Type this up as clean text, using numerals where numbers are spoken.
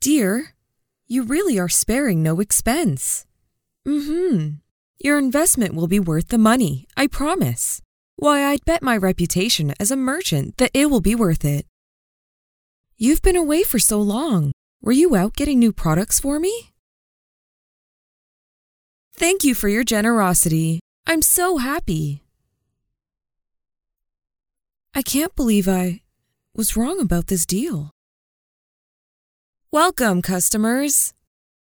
Dear, you really are sparing no expense. Your investment will be worth the money, I promise. Why, I'd bet my reputation as a merchant that it will be worth it. You've been away for so long. Were you out getting new products for me? Thank you for your generosity. I'm so happy. I can't believe I was wrong about this deal. Welcome, customers.